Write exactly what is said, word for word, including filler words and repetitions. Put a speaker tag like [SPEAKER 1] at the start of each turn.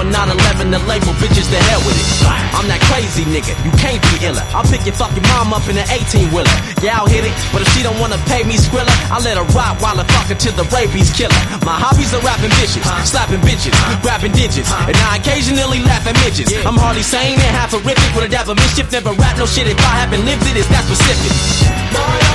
[SPEAKER 1] from nine eleven to label bitches to hell with it. I'm that crazy nigga, you can't be iller. I'll pick your fucking mom up in an eighteen wheeler. Yeah, I'll hit it, but if she don't wanna pay me Skrilla, I let her ride while I fuck her till the rabies killer. My hobbies are rapping bitches, slapping bitches, grabbing digits, and I occasionally laugh at midgets. I'm hardly sane and half horrific with a dab of mischief. Never rap no shit if I haven't lived it, it's that specific.